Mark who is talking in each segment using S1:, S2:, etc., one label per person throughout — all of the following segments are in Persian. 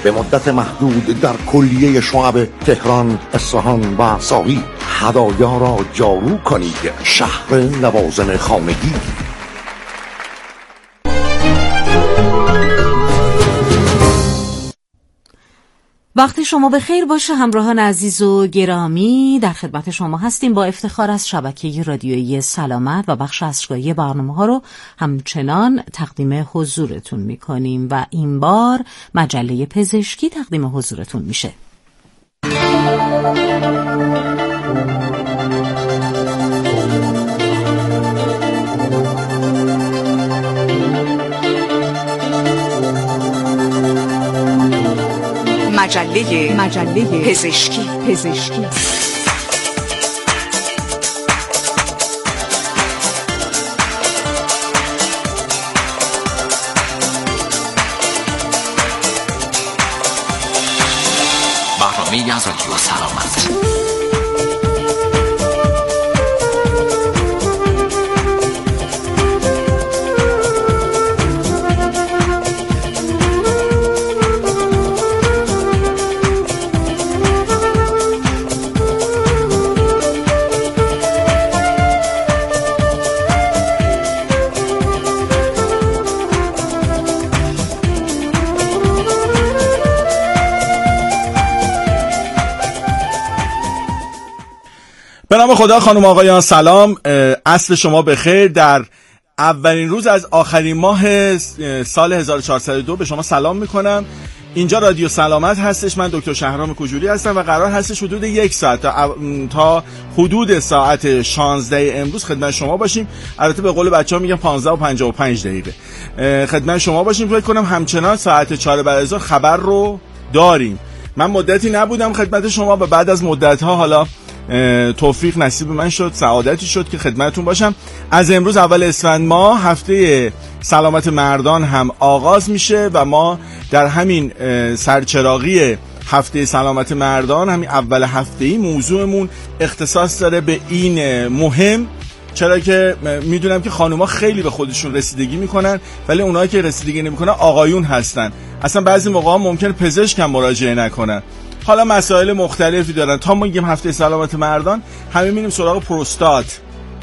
S1: به مدت محدود در کلیه شعب تهران، اصفهان و ساوی هدایا را جارو کنید. شهر لوازم خانگی.
S2: وقتی شما به خیر باشه همراهان عزیز و گرامی، در خدمت شما هستیم. با افتخار از شبکه رادیویی سلامت و بخش اصرایی برنامه‌ها رو همچنان تقدیم حضورتون می‌کنیم و این بار مجله پزشکی تقدیم حضورتون میشه.
S3: مجله پزشکی.
S4: برنامه‌ای از رادیو سلامت.
S5: به نام خدا. خانم آقایان سلام، عصر شما بخیر. در اولین روز از آخرین ماه سال 1402 به شما سلام میکنم. اینجا رادیو سلامت هستش. من دکتر شهرام کجوری هستم و قرار هستش حدود یک ساعت تا حدود ساعت 16 امروز خدمت شما باشیم. البته به قول بچه‌ها میگن 15 و 55 دقیقه خدمت شما باشیم. فکر کنم همچنان ساعت 4 بعد از ظهر خبر رو داریم. من مدتی نبودم خدمت شما و بعد از مدت‌ها حالا توفیق نصیب من شد، سعادتی شد که خدمتتون باشم. از امروز اول اسفند ماه هفته سلامت مردان هم آغاز میشه و ما در همین سرچراغی هفته سلامت مردان، همین اول هفته‌ای، موضوعمون اختصاص داره به این مهم. چرا که میدونم که خانوما خیلی به خودشون رسیدگی میکنن، ولی اونایی که رسیدگی نمیکنن آقایون هستن. اصلا بعضی موقعا ممکنه پزشک هم مراجعه نکنن. حالا مسائل مختلفی دارن. تا ما میگیم هفته سلامت مردان، همه میریم سراغ پروستات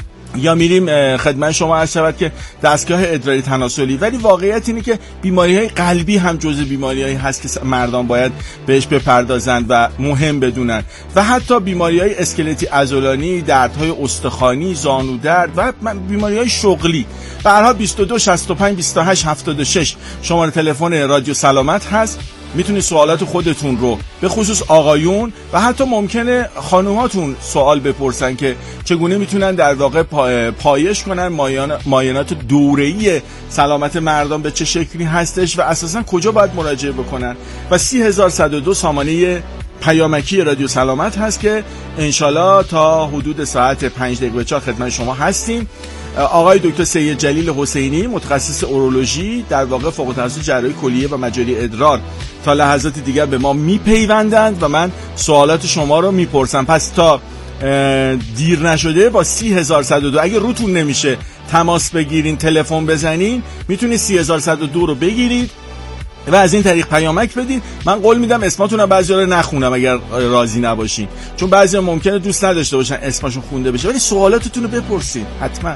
S5: یا میریم خدمت شما عرض شود که دستگاه ادراری تناسلی، ولی واقعیت اینه که بیماری‌های قلبی هم جزء بیماری‌هایی هست که مردان باید بهش بپردازند و مهم بدونن، و حتی بیماری‌های اسکلتی عضلانی، دردهای استخوانی، زانو درد و بیماری‌های شغلی. به هر حال 22 65 28 76 شماره تلفن رادیو سلامت هست. میتونید سوالات خودتون رو به خصوص آقایون و حتی ممکنه خانوماتون سوال بپرسن که چگونه میتونن در واقع پایش کنن معاینات دوره‌ای سلامت مردان به چه شکلی هستش و اساسا کجا باید مراجعه بکنن. و 30102 سامانه پیامکی رادیو سلامت هست که انشالله تا حدود ساعت 5 دقیقه 4 خدمت شما هستیم. آقای دکتر سید جلیل حسینی، متخصص اورولوژی، در واقع فوق تخصص جراحی کلیه و مجاری ادرار، تا لحظات دیگر به ما میپیوندند و من سوالات شما رو میپرسم. پس تا دیر نشده با 30102 اگه روتون نمیشه تماس بگیرین، تلفن بزنین، میتونید 30102 رو بگیرید و از این طریق پیامک بدین. من قول میدم اسماتون رو بعضیا رو نخونم اگر راضی نباشین، چون بعضیا ممکنه دوست نداشته باشن اسمشون خونده بشه، ولی سوالاتتون رو بپرسین حتما.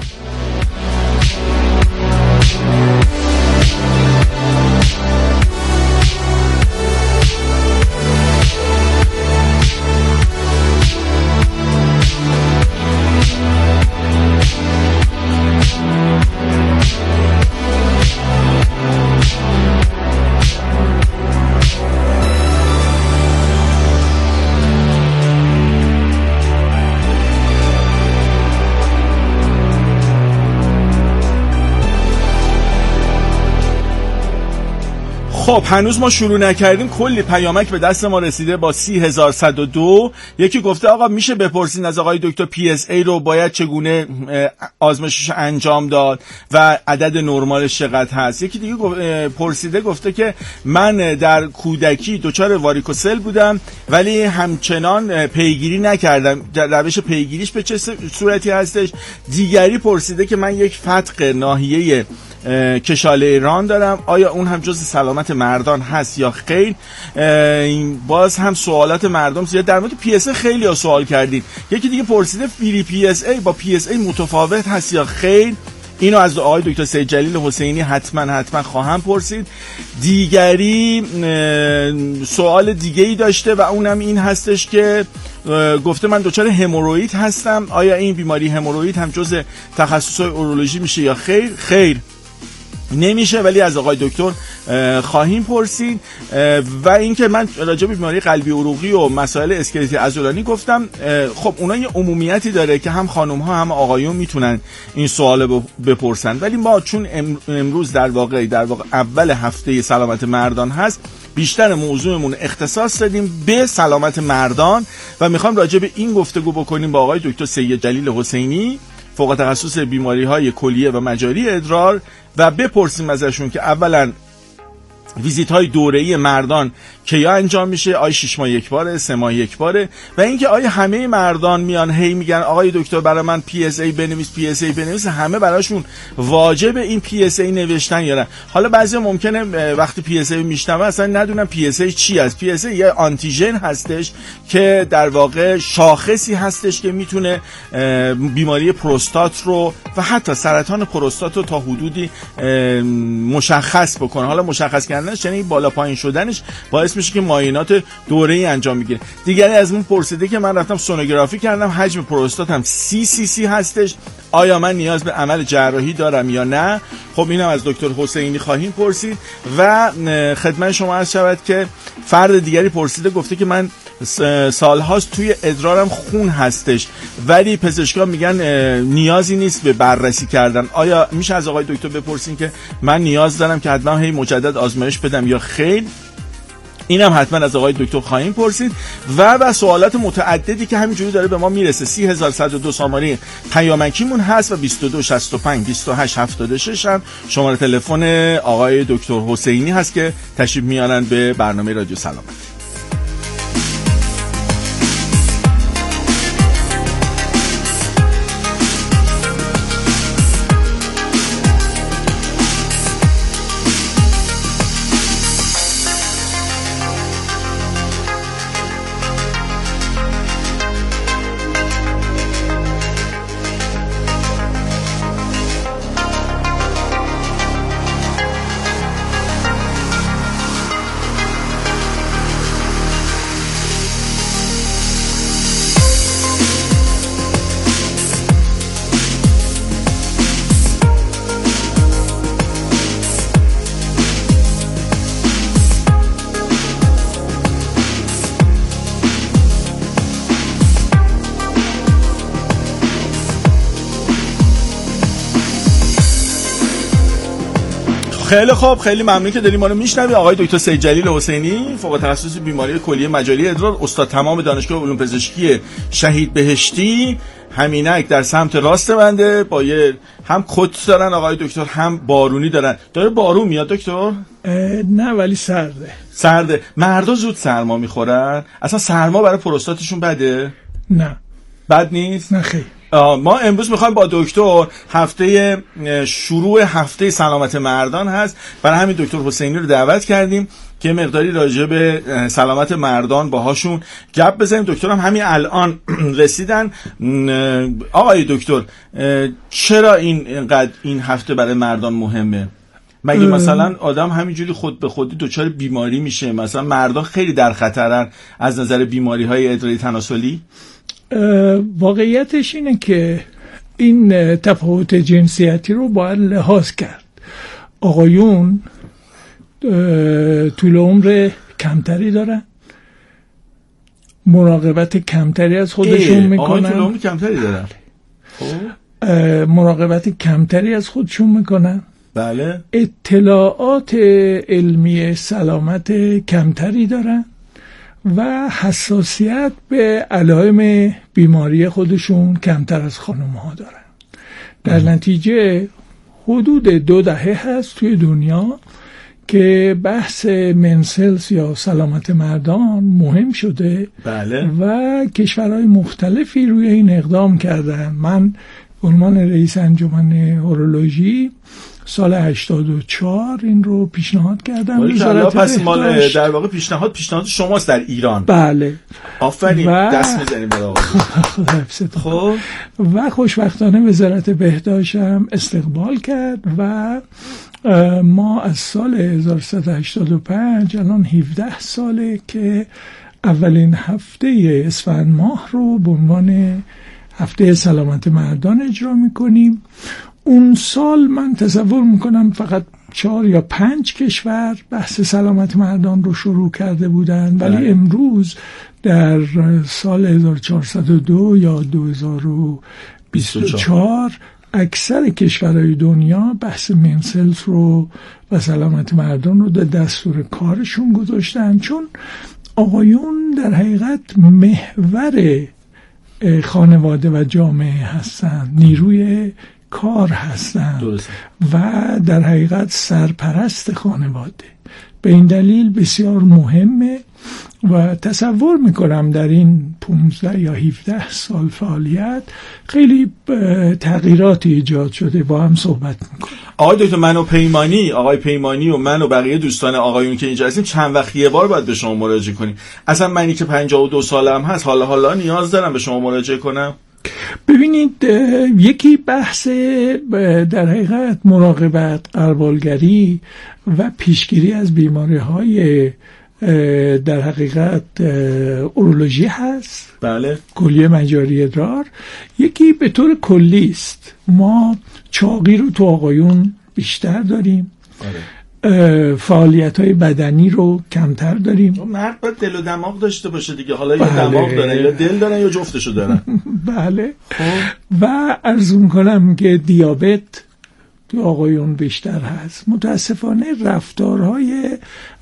S5: خب هنوز ما شروع نکردیم، کلی پیامک به دست ما رسیده با 30102. یکی گفته آقا میشه بپرسین از آقای دکتر PSA رو باید چگونه آزمایشش انجام داد و عدد نرمالش چقدر هست. یکی دیگه پرسیده گفته که من در کودکی دچار واریکوسل بودم ولی همچنان پیگیری نکردم، روش پیگیریش به چه صورتی هستش. دیگری پرسیده که من یک فتق ناحیه کشاله ایران دارم، آیا اون هم جز سلامت مردان هست یا خیر؟ باز هم سوالات مردم زیاد در مورد پی اس ای خیلی ها سوال کردید. یکی دیگه پرسیده فری پی اس ای با پی اس ای متفاوت هست یا خیر؟ اینو از آقای دکتر سید جلیل حسینی حتما خواهم پرسید. دیگری سوال دیگه ای داشته و اونم این هستش که گفته من دچار هموروئید هستم، آیا این بیماری هموروئید هم جز تخصصهای اورولوژی میشه یا خیر؟ خیر نمیشه، ولی از آقای دکتر خواهیم پرسید. و اینکه من راجع به بیماری قلبی عروقی و مسائل اسکلتی عضلانی گفتم، خب اونا یه عمومیتی داره که هم خانم ها هم آقایون میتونن این سوال بپرسن، ولی ما چون امروز در واقع اول هفته سلامت مردان هست، بیشتر موضوعمون اختصاص دادیم به سلامت مردان و میخوام راجع به این گفتگو بکنیم با آقای دکتر سید جلیل حسینی، فوق تخصص بیماری‌های کلیه و مجاری ادرار، و بپرسیم ازشون که اولا ویزیت های دوره‌ای مردان کیا انجام میشه، آیا 6 ماه یک باره، 3 ماه یک باره، و اینکه آیا همه مردان میان هی میگن آقای دکتر برای من پی اس ای بنویس، همه براشون واجب این پی اس ای نوشتن یا نه؟ حالا بعضی ممکنه وقتی پی اس ای میشنوه اصلا ندونن پی اس ای چی است. پی اس ای یه آنتیژن هستش که در واقع شاخصی هستش که میتونه بیماری پروستات رو و حتی سرطان پروستات رو تا حدودی مشخص بکنه. حالا مشخص کردنش یعنی بالا پایین شدنش باعث میشه که معاینات دوره‌ای انجام بگیره. دیگری از من پرسیده که من رفتم سونوگرافی کردم، حجم پروستاتم 30 سی سی هستش، آیا من نیاز به عمل جراحی دارم یا نه؟ خب اینم از دکتر حسینی خواهیم پرسید. و خدمت شما عرض شود که فرد دیگری پرسیده، گفته که من سالهاست توی ادرارم خون هستش ولی پزشکان میگن نیازی نیست به بررسی کردن، آیا میشه از آقای دکتر بپرسین که من نیاز دارم که حتما هی مجدد آزمایش بدم یا خیر؟ اینم حتما از آقای دکتر خواهیم پرسید. و سوالات متعددی که همینجوری داره به ما میرسه. 30102 شماره پیامکیمون هست و 2265 2876 هم شماره تلفن آقای دکتر حسینی هست که تشریف میارن به برنامه رادیو سلامت. خیلی خوب، خیلی ممنون که داریم ما رو میشنوی. آقای دکتر سید جلیل حسینی، فوق تخصص بیماری کلیه مجاری ادرار، استاد تمام دانشگاه علوم پزشکی شهید بهشتی، همینک در سمت راست بنده، با یه هم کت دارن آقای دکتر هم بارونی دارن. داره بارون میاد دکتر؟
S6: نه ولی سرده. مردا زود سرما میخورن؟ اصلا سرما برای پروستاتشون بده؟ نه بد نیست؟
S5: نه خیلی. ما امروز میخوایم با دکتر شروع هفته سلامت مردان هست، برای همین دکتر حسینی رو دعوت کردیم که مقداری راجع به سلامت مردان باهاشون گپ بزنیم. دکتر هم همین الان رسیدن. آقای دکتر، چرا اینقدر این هفته برای مردان مهمه؟ مگه مثلا آدم همینجوری خود به خودی دچار بیماری میشه؟ مثلا مردان خیلی در خطرن از نظر بیماری های ادراری تناسلی؟
S6: واقعیتش اینه که این تفاوت جنسیتی رو باید لحاظ کرد. آقایون طول عمر کمتری دارن، مراقبت کمتری از خودشون میکنن.
S5: آقایون طول عمر کمتری دارن،
S6: مراقبت کمتری از خودشون میکنن.
S5: بله.
S6: اطلاعات علمی سلامت کمتری دارن و حساسیت به علائم بیماری خودشون کمتر از خانم ها دارن. در نتیجه حدود 2 دهه هست توی دنیا که بحث منسلز یا سلامت مردان مهم شده.
S5: بله.
S6: و کشورهای مختلفی روی این اقدام کردن. من به عنوان رئیس انجمن اورولوژی سال 84 این رو پیشنهاد کردم.
S5: وزارت پس مال در واقع پیشنهاد شماست در ایران.
S6: بله.
S5: آفرین. دست میزنیم برای آقا.
S6: خب و خوشبختانه وزارت بهداشت هم استقبال کرد و ما از سال 1385 الان 17 ساله که اولین هفته اسفند ماه رو به عنوان هفته سلامت مردان اجرا میکنیم. اون سال من تصور میکنم فقط 4 یا 5 کشور بحث سلامت مردان رو شروع کرده بودن، ولی امروز در سال 1402 یا 2024 اکثر کشورهای دنیا بحث منسلز رو و سلامت مردان رو در دستور کارشون گذاشتن، چون آقایون در حقیقت محور خانواده و جامعه هستند، نیروی کار هستند و در حقیقت سرپرست خانواده. به این دلیل بسیار مهمه و تصور میکنم در این 15 یا 17 سال فعالیت خیلی تغییراتی ایجاد شده. با هم صحبت میکنم.
S5: آقای دکتر آقای پیمانی و من و بقیه دوستان آقایون که اینجا هستیم چند وقت یه بار باید به شما مراجعه کنیم. اصلا منی که 52 سالم هست حالا نیاز دارم به شما مراجعه کنم.
S6: ببینید، یکی بحث در حقیقت مراقبت، غربالگری و پیشگیری از بیماری‌های در حقیقت اورولوژی هست.
S5: بله.
S6: کلیه مجاری ادرار. یکی به طور کلی است. ما چاقی رو تو آقایون بیشتر داریم. فعالیت‌های بدنی رو کمتر داریم.
S5: مرد باید دل و دماغ داشته باشه دیگه. حالا یا دماغ دارن یا دل دارن یا جفتشو دارن.
S6: بله. و عرض می‌کنم که دیابت تو آقایون بیشتر هست. متاسفانه رفتارهای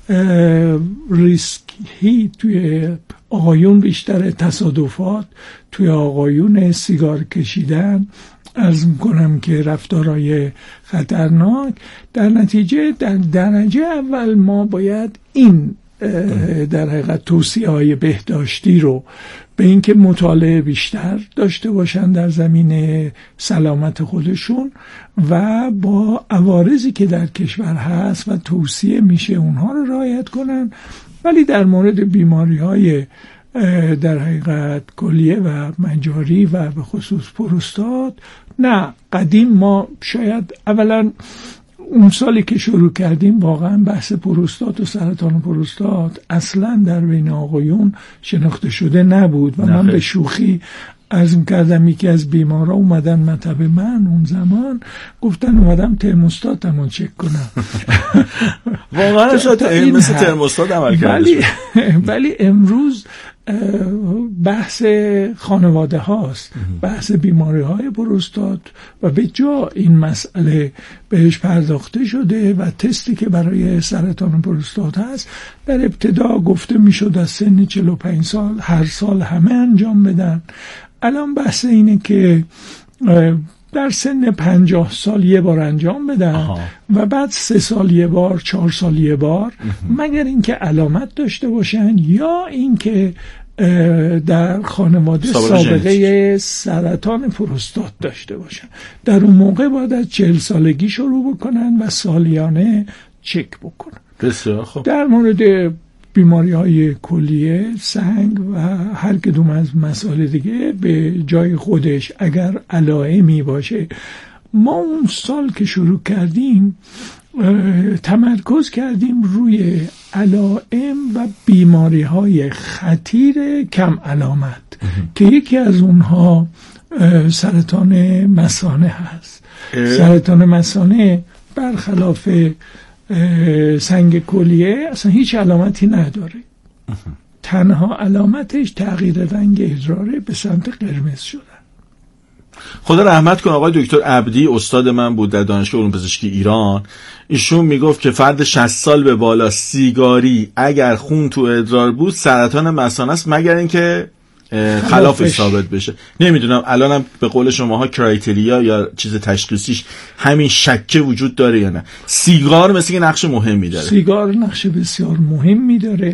S6: ریسکی توی آقایون بیشتره. تصادفات توی آقایون، سیگار کشیدن، عرض میکنم که رفتارهای خطرناک. در نتیجه در درجه اول ما باید این در حقیقت توصیه‌های بهداشتی رو به اینکه مطالعه بیشتر داشته باشن در زمینه سلامت خودشون و با عوارضی که در کشور هست و توصیه میشه اونها رو رعایت کنن. ولی در مورد بیماری‌های در حقیقت کلیه و مجاری و به خصوص پروستات، نه، قدیم ما شاید اولا اون سالی که شروع کردیم واقعا بحث پروستات و سرطان پروستات اصلا در بین آقایون شناخته شده نبود و من به شوخی عرض کردم یکی از بیمارا اومدن مطب من اون زمان، گفتن اومدم ترموستاتمو چک کنم.
S5: واقعا شاید مثل ترموستات عمل کرده.
S6: ولی امروز بحث خانواده هاست، بحث بیماری های پروستات و به جا این مسئله بهش پرداخته شده و تستی که برای سرطان پروستات هست در ابتدا گفته میشد از سن 45 سال هر سال همه انجام بدن. الان بحث اینه که در سن 50 سال یه بار انجام بدن و بعد 3 سال یه بار، 4 سال یه بار، مگر اینکه علامت داشته باشن یا اینکه در خانواده سابقه سرطان پروستات داشته باشن. در اون موقع باید از 40 سالگی شروع بکنن و سالیانه چک بکنن.
S5: بسیار خوب.
S6: در مورد بیماری‌های کلیه، سنگ و هر کدوم از مسائل دیگه به جای خودش اگر علائمی باشه، ما اون سال که شروع کردیم تمرکز کردیم روی علائم و بیماری‌های خطیر کم علامت که یکی از اونها سرطان مثانه هست. سرطان مثانه برخلاف سنگ کلیه اصلا هیچ علامتی نداره. تنها علامتش تغییر رنگ ادراره به سمت قرمز شدن.
S5: خدا رحمت کنه آقای دکتر عبدی استاد من بود در دانشگاه علوم پزشکی ایران. ایشون میگفت که فرد 60 سال به بالا سیگاری اگر خون تو ادرار بود سرطان مثانه است، مگر اینکه خلافش ثابت بشه. نمیدونم الانم به قول شماها کرایتریا یا چیز تشخیصیش همین شکه وجود داره یا نه. سیگار مثل که نقش مهمی داره.
S6: سیگار نقش بسیار مهمی داره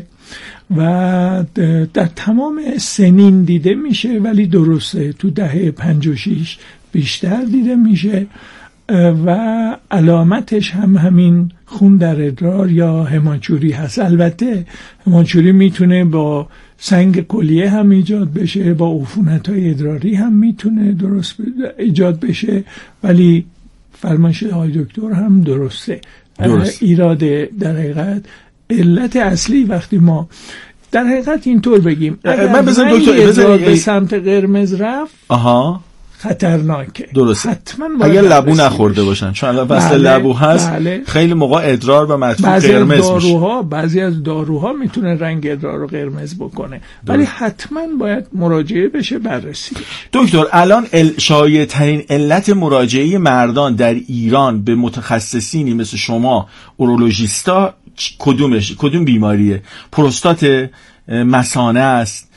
S6: و در تمام سنین دیده میشه، ولی درسته تو دهه 56 بیشتر دیده میشه. و علامتش هم همین خون در ادرار یا هماچوری هست. البته هماچوری میتونه با سنگ کلیه هم ایجاد بشه، با عفونت‌های ادراری هم میتونه درست ایجاد بشه، ولی فرمایش های دکتر هم درسته. ایراد در حقیقت علت اصلی وقتی ما در حقیقت اینطور بگیم
S5: من بذارم دکتر
S6: به سمت قرمز رفت خطرناکه.
S5: درسته.
S6: حتما
S5: اگر لبو نخورده باشن، چون الان وصل لبو هست. خیلی موقع ادرار و مدفوع قرمز میشه.
S6: بعضی از داروها میتونه رنگ ادرار رو قرمز بکنه، ولی حتما باید مراجعه بشه، بررسی بشه.
S5: دکتر الان شایع ترین علت مراجعه مردان در ایران به متخصصینی مثل شما اورولوژیستا کدوم بیماریه؟ پروستات، مثانه است،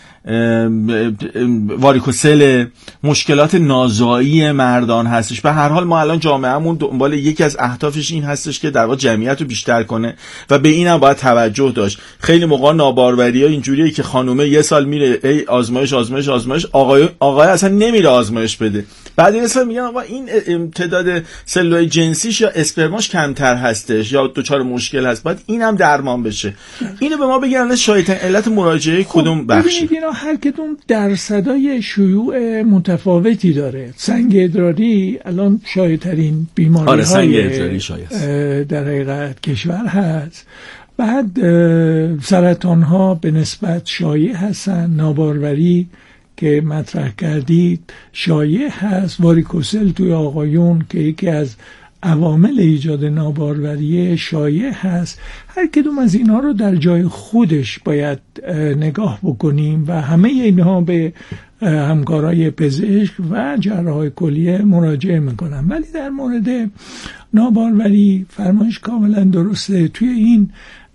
S5: واریکوسل، مشکلات نازایی مردان هستش. به هر حال ما الان جامعهمون دنبال یکی از اهدافش این هستش که در واقع جمعیت رو بیشتر کنه و به اینم باید توجه داشت. خیلی موقع ناباروری‌ها اینجوریه که خانومه یه سال میره ای آزمایش، آقای اصلا نمیره آزمایش بده. بعد یه سال میگن آقا این تعداد سلولای جنسیش یا اسپرماش کمتر هستش یا دچار مشکل هست، باید اینم درمان بشه. اینو به ما بگن شایع‌ترین علت مراجعه کدوم بخشه؟
S6: هر کدوم درصدای شیوع متفاوتی داره. سنگ ادراری الان شایع‌ترین بیماری
S5: سنگ ادراری شایع
S6: در حقیقت کشور هست. بعد سرطان ها به نسبت شایع هستن. ناباروری که مطرح کردید شایع هست. واریکوسل توی آقایون که یکی از عوامل ایجاد ناباروری شایع هست. هر کدوم از اینها رو در جای خودش باید نگاه بکنیم و همه اینها به همکارای پزشک و جراحای کلیه مراجعه میکنن. ولی در مورد ناباروری فرمایش کاملا درسته. توی این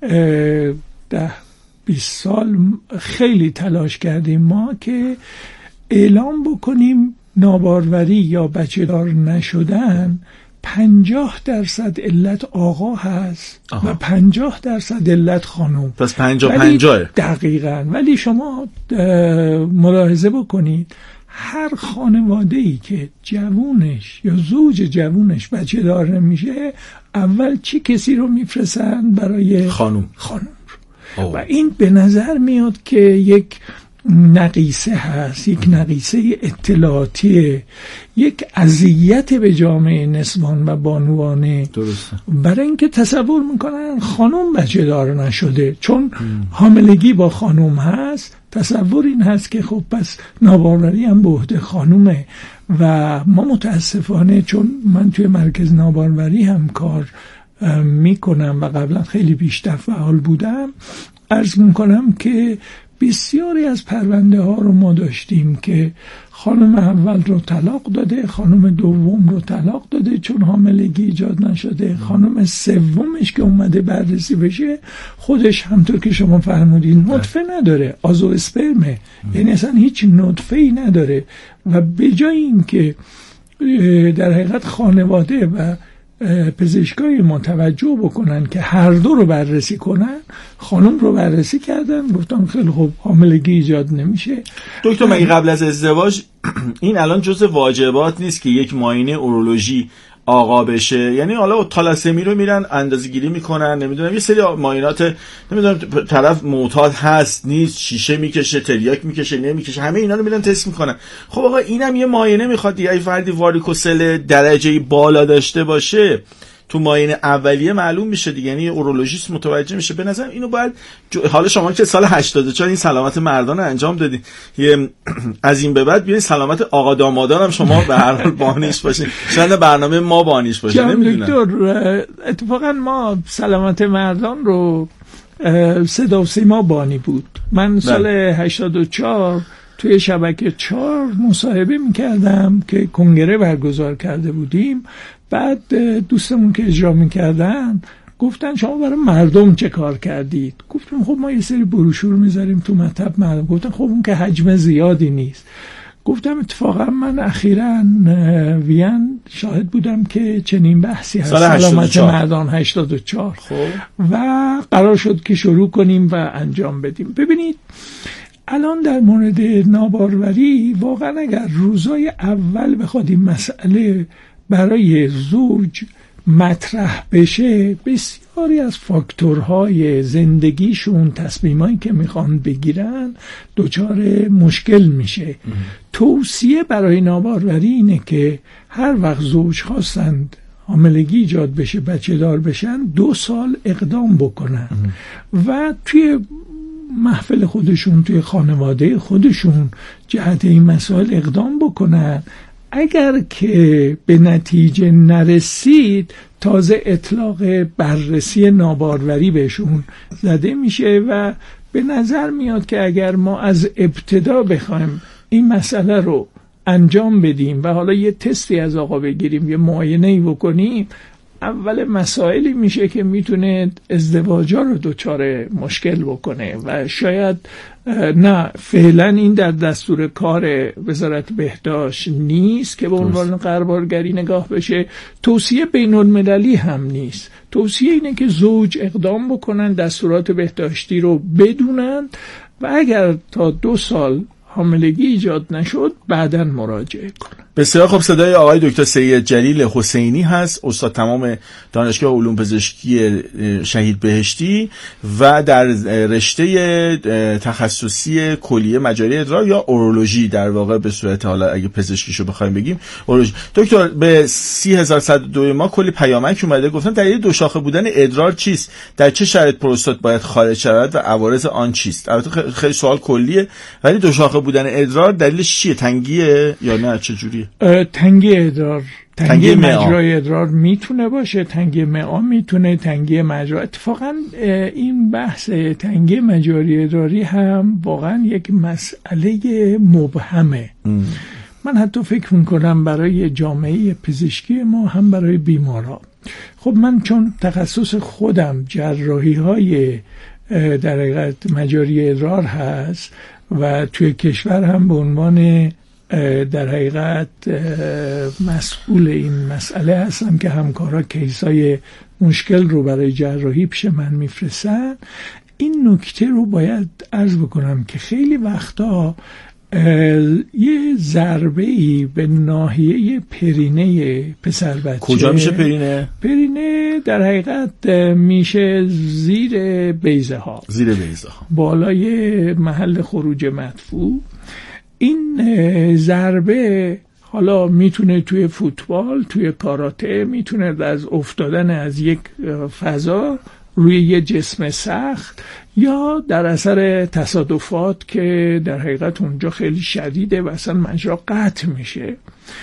S6: 10-20 سال خیلی تلاش کردیم ما که اعلام بکنیم ناباروری یا بچه دار نشدن 50% علت آقا هست و 50% علت خانم.
S5: پس 50-50
S6: دقیقاً. ولی شما ملاحظه بکنید هر خانواده‌ای که جوونش یا زوج جوونش بچه دار نمیشه اول چی کسی رو میفرستن برای
S5: خانم
S6: و این به نظر میاد که یک نقیصه هست، یک نقیصه اطلاعاتی، یک اذیت به جامعه نسوان و بانوانه.
S5: درسته.
S6: برای اینکه تصور میکنن خانم بچه دار نشده چون حاملگی با خانم هست، تصور این هست که خب پس ناباروری هم به عهده خانومه. و ما متاسفانه چون من توی مرکز ناباروری هم کار میکنم و قبلا خیلی بیشتر فعال بودم، عرض میکنم که بسیاری از پرونده ها رو ما داشتیم که خانم اول رو طلاق داده، خانم دوم رو طلاق داده چون حاملگی ایجاد نشده، خانم سومش که اومده بررسی بشه خودش همطور که شما فرمودین نطفه نداره، آزو اسپرمه، یعنی اصلا هیچ نطفه ای نداره. و به جای این که در حقیقت خانواده و پزشکای ما توجه بکنن که هر دو رو بررسی کنن، خانم رو بررسی کردن، گفتم خیلی خوب حاملگی ایجاد نمیشه.
S5: دکتر مگه قبل از ازدواج این الان جزء واجبات نیست که یک معاینه اورولوژی آقا بشه؟ یعنی حالا تالاسمی رو میرن اندازه‌گیری میکنن، نمیدونم یه سری معاینات، نمیدونم طرف معتاد هست نیست، شیشه میکشه، تریاک میکشه نمیکشه، همه اینا رو میرن تست میکنن. خب آقا اینم یه معاینه میخواد دیگه. اگه فردی واریکوسل درجه بالا داشته باشه تو معاینه اولیه معلوم میشه دیگه، یعنی اورولوژیست متوجه میشه. به نظرم اینو باید حالا شما که سال 84 این سلامت مردان انجام دادین، از این به بعد بیاین سلامت آقا دامادان هم شما به هر حال بانیش باشین، شاید برنامه ما بانیش باشه. نمیدونم
S6: دکتر اتفاقا ما سلامت مردان رو صدا و سیما بانی بود. من سال 84 توی شبکه 4 مصاحبه میکردم که کنگره برگزار کرده بودیم. بعد دوستمون که اجرا میکردن گفتن شما برای مردم چه کار کردید؟ گفتم خب ما یه سری بروشور میذاریم تو مطب مردم. گفتن خب اون که حجم زیادی نیست. گفتم اتفاقا من اخیراً وین شاهد بودم که چنین بحثی هست، سلامت مردان 84 خب. و قرار شد که شروع کنیم و انجام بدیم. ببینید الان در مورد ناباروری واقعا اگر روزای اول بخواد این مسئله برای زوج مطرح بشه، بسیاری از فاکتورهای زندگیشون، تصمیمایی که میخوان بگیرن دچار مشکل میشه. توصیه برای ناباروری اینه که هر وقت زوج خواستند حاملگی ایجاد بشه، بچه دار بشن، 2 سال اقدام بکنن و توی محفل خودشون، توی خانواده خودشون جهت این مسائل اقدام بکنن. اگر که به نتیجه نرسید، تازه اطلاق بررسی ناباروری بهشون زده میشه و به نظر میاد که اگر ما از ابتدا بخوایم این مسئله رو انجام بدیم و حالا یه تستی از آقا بگیریم، یه معاینه‌ای بکنیم، اول مسائلی میشه که میتونه ازدواجا رو دچار مشکل بکنه و شاید نه فعلا این در دستور کار وزارت بهداشت نیست که به عنوان قربالگری نگاه بشه. توصیه بین المللی هم نیست. توصیه اینه که زوج اقدام بکنن، دستورات بهداشتی رو بدونن و اگر تا 2 سال حاملگی ایجاد نشد بعداً مراجعه کنن.
S5: بسیار خوب. صدای آقای دکتر سید جلیل حسینی هست، استاد تمام دانشگاه علوم پزشکی شهید بهشتی و در رشته تخصصی کلیه مجاری ادرار یا اورولوژی، در واقع به صورت حالا اگه پزشکیشو بخوایم بگیم اورولوژی. دکتر، به 30102 ما کلی پیامک اومده، گفتن دلیل 2 شاخه بودن ادرار چیست؟ در چه شرایط پروستات باید خارج شود و عوارض آن چیست؟ البته خیلی سوال کلیه، ولی 2 شاخه بودن ادرار دلیلش چیه؟ تنگیه یا نه چه جوریه؟
S6: تنگی ادرار، تنگی مجرای ادرار میتونه باشه، تنگی معا میتونه، تنگی مجرا. اتفاقا این بحث تنگی مجاری ادراری هم واقعا یک مسئله مبهمه. من حتی فکر میکنم برای جامعه پزشکی ما هم برای بیمارا. خب من چون تخصص خودم جراحی های در حقیقت مجاری ادرار هست و توی کشور هم به عنوان در حقیقت مسئول این مسئله هستم که همکارا کیسای مشکل رو برای جراحی پیش من میفرستن، این نکته رو باید عرض بکنم که خیلی وقتا یه ضربه‌ای به ناحیه پرینه پسر بچه.
S5: کجا میشه پرینه؟
S6: پرینه در حقیقت میشه زیر بیضه ها،
S5: زیر بیضه ها،
S6: بالای محل خروج مدفوع. این ضربه حالا میتونه توی فوتبال، توی کاراته، میتونه از افتادن از یک فضا روی یه جسم سخت یا در اثر تصادفات که در حقیقت اونجا خیلی شدیده و اصلا مجرا قطع میشه،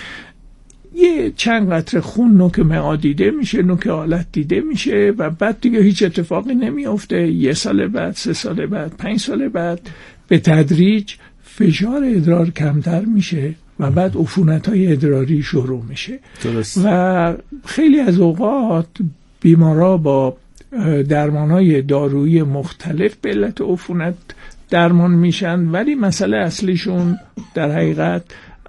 S6: یه چند قطره خون نوک معده دیده میشه، نوک آلت دیده میشه و بعد دیگه هیچ اتفاقی نمیافته. 1 سال بعد، 3 سال بعد، 5 سال بعد به تدریج فشار ادرار کمتر میشه و بعد عفونت‌های ادراری شروع میشه.
S5: درست.
S6: و خیلی از اوقات بیمارا با درمان‌های دارویی مختلف به علت عفونت درمان میشن، ولی مسئله اصلیشون در حقیقت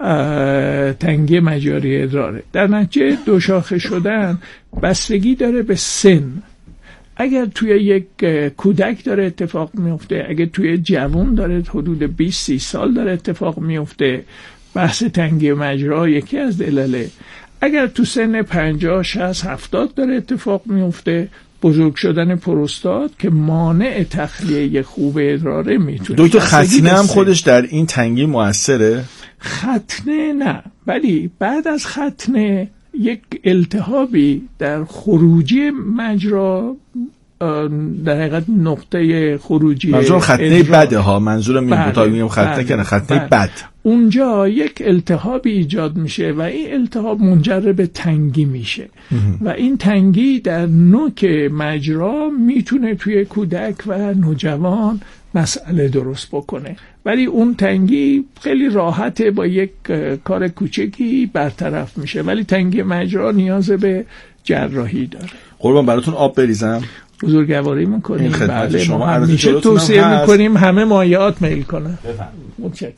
S6: تنگی مجاری ادراره. در نتیجه 2 شاخه شدن بستگی داره به سن. اگر توی یک کودک داره اتفاق میفته، اگر توی جوان داره حدود 20-30 سال داره اتفاق میفته، بحث تنگی مجرا یکی از دلایل. اگر تو سن 50 60 70 داره اتفاق میفته، بزرگ شدن پروستات که مانع تخلیه خوب ادراره میتونه.
S5: دکتر، ختنه هم خودش در این تنگی موثره؟
S6: ختنه نه، ولی بعد از ختنه یک التهابی در خروجی مجرا، در حقیقت نقطه خروجی،
S5: منظورم ختنه بده ها، منظورم این بوتا میگم ختنه کنه، ختنه بد،
S6: اونجا یک التهابی ایجاد میشه و این التهاب منجر به تنگی میشه و این تنگی در نوک مجرا میتونه توی کودک و نوجوان مسئله درست بکنه، ولی اون تنگی خیلی راحته، با یک کار کوچکی برطرف میشه، ولی تنگی مجرا نیاز به جراحی داره.
S5: قربان براتون آب بریزم؟
S6: بزرگواری میکنیم.
S5: بله،
S6: ما همیشه توصیه میکنیم همه مایعات میل کنن. متشکرم.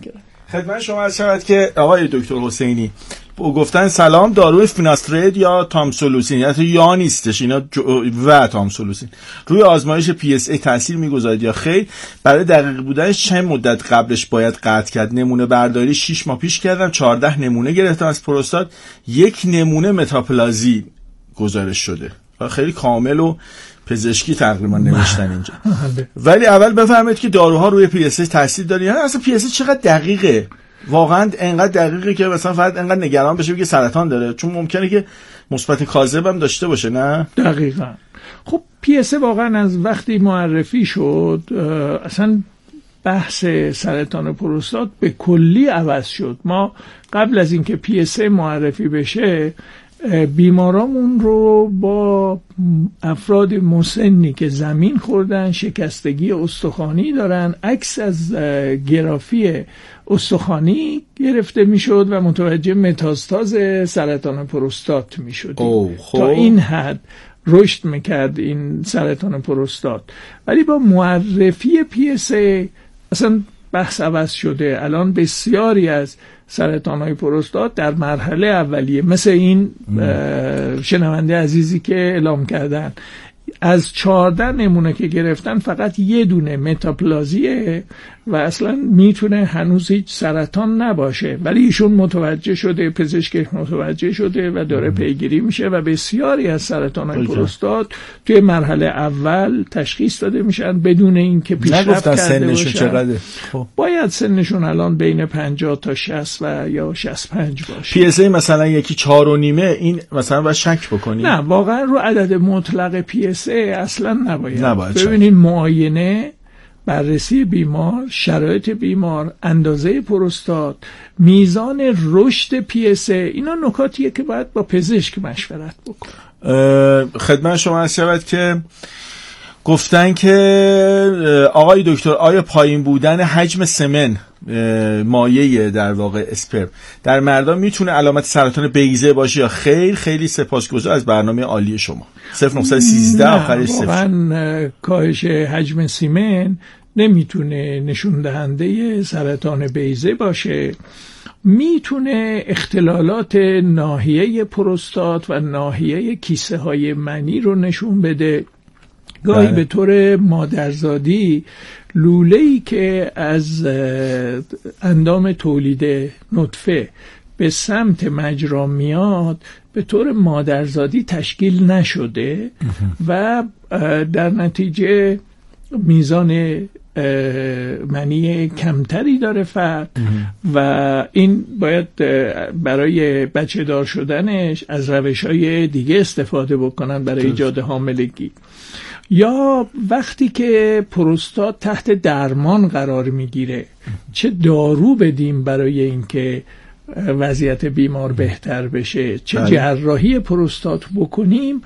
S5: خدمت شما عرض شود که آقای دکتر حسینی گفتن سلام، داروی فیناسترید یا تامسولوسین یا نیستش اینا و تامسولوسین روی آزمایش PSA تاثیر میگذارد یا خیر؟ برای دقیق بودنش چند مدت قبلش باید قطع کرد؟ نمونه برداری 6 ماه پیش کردم، 14 نمونه گرفتم از پروستات، 1 نمونه متاپلازی گزارش شده. خیلی کامل و پزشکی تقریبا نوشتن اینجا. ولی اول بفرمایید که داروها روی PSA تاثیر داره؟ یعنی اصلا PSA چقدر دقیقه؟ واقعا انقدر دقیقه که مثلا فرد انقدر نگران بشه بگه سرطان داره؟ چون ممکنه که مثبت کاذب هم داشته باشه. نه
S6: دقیقاً. خب PSA واقعا از وقتی معرفی شد اصلا بحث سرطان پروستات به کلی عوض شد. ما قبل از اینکه PSA معرفی بشه بیمارامون رو با افراد مسنی که زمین خوردن، شکستگی استخوانی دارن، عکس از گرافی استخوانی گرفته میشد و متوجه متاستاز سرطان پروستات میشدیم. تا این حد رشد میکرد این سرطان پروستات. ولی با معرفی PSA اصلا بحث عوض شده. الان بسیاری از سرطان‌های پروستات در مرحله اولیه، مثل این شنونده عزیزی که اعلام کردن، از 14 نمونه که گرفتن فقط 1 دونه متاپلازیه و اصلا میتونه هنوز هیچ سرطان نباشه، ولی ایشون متوجه شده، پزشک متوجه شده و داره پیگیری میشه و بسیاری از سرطان‌های پروستات توی مرحله اول تشخیص داده میشن بدون اینکه پیشرفت کرده باشن. باید سنشون الان بین 50 تا 60 و یا 65 باشه.
S5: PSA مثلا یکی 4.5 این مثلا باید شک بکنی؟
S6: نه واقعا رو عدد مطلق PSA اصلا نباید. ببینین معاینه، بررسی بیمار، شرایط بیمار، اندازه پروستات، میزان رشد PSA، اینا نکاتیه که باید با پزشک مشورت بکن.
S5: خدمت شما عرض شود که گفتن که آقای دکتر آیا پایین بودن حجم سمن مایع در واقع اسپرم در مردان میتونه علامت سرطان بیضه باشه یا خیر؟ خیلی سپاسگزار از برنامه عالی شما. 0913 آخرش 0.
S6: واقعا کاهش حجم سیمن نمیتونه نشون دهنده سرطان بیضه باشه. میتونه اختلالات ناحیه پروستات و ناحیه کیسه های منی رو نشون بده. گاهی به طور مادرزادی لوله‌ای که از اندام تولید نطفه به سمت مجرا میاد به طور مادرزادی تشکیل نشده و در نتیجه میزان منی کمتری داره فرد و این باید برای بچه دار شدنش از روش‌های دیگه استفاده بکنن برای ایجاد حاملگی. یا وقتی که پروستات تحت درمان قرار میگیره چه دارو بدیم برای اینکه وضعیت بیمار بهتر بشه، چه جراحی پروستات بکنیم،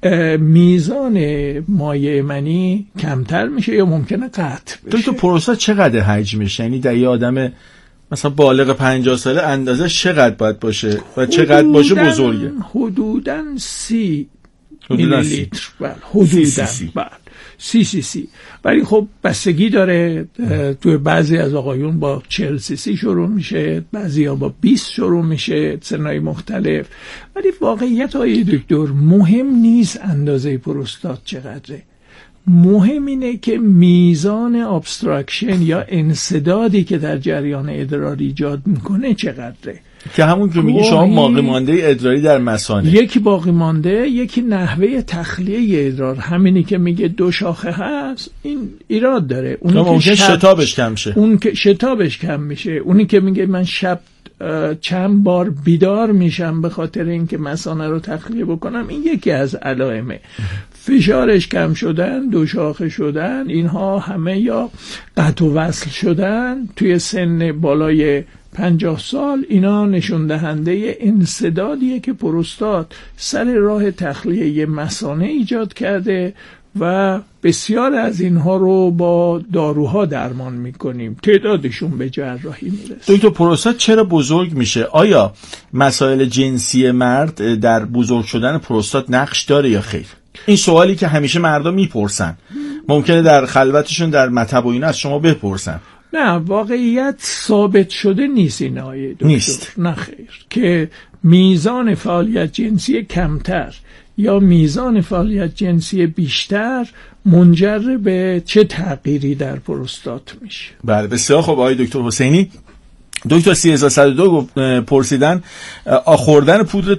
S6: میزان مایع منی کمتر میشه یا ممکنه قطع بشه.
S5: تو پروستات چقدر حجمش؟ یعنی در یه آدم مثلا بالغ 50 ساله اندازه چقدر باید باشه و چقدر باشه بزرگه؟
S6: حدوداً 30 میلی لیتر. بله حدوداً. بله CCC. ولی خب بستگی داره. توی بعضی از آقایون با 40 CC شروع میشه، بعضی ها با 20 شروع میشه، سنهای مختلف. ولی واقعیت های دکتر مهم نیست اندازه پروستات چقدره، مهم اینه که میزان ابستراکشن یا انسدادی که در جریان ادرار ایجاد میکنه چقدره،
S5: که همون که میگی شما باقی مانده ادراری در مثانه.
S6: یکی باقی مانده، یکی نحوه تخلیه ادرار. همینی که میگه 2 شاخه هست این ایراد داره.
S5: اون که شتابش کم شه،
S6: اون که شتابش کم میشه. اونی که میگه من شب چند بار بیدار میشم به خاطر اینکه مثانه رو تخلیه بکنم، این یکی از علائمه. فشارش کم شدن، 2 شاخه شدن، اینها همه یا قطع و وصل شدن توی سن بالای 50 سال، اینا نشون دهنده انسدادیه که پروستات سر راه تخلیه مثانه ایجاد کرده و بسیار از اینها رو با داروها درمان میکنیم، تعدادشون به جراحی میرسه.
S5: دکتر پروستات چرا بزرگ میشه؟ آیا مسائل جنسی مرد در بزرگ شدن پروستات نقش داره یا خیر؟ این سوالی که همیشه مردم میپرسن، ممکنه در خلوتشون در مطب و اینا از شما بپرسن.
S6: نه، واقعیت ثابت شده نیست این آیه دکتر.
S5: نیست.
S6: نه خیر، که میزان فعالیت جنسی کمتر یا میزان فعالیت جنسی بیشتر منجر به چه تغییری در پروستات میشه.
S5: بله بسیار خوب آقای دکتر حسینی. دکتر 3102 پرسیدن خوردن پودر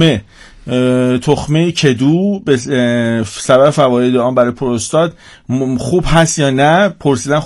S5: تخمه کدو به سبب فواید آن برای پروستات خوب هست یا نه؟ پرسیدن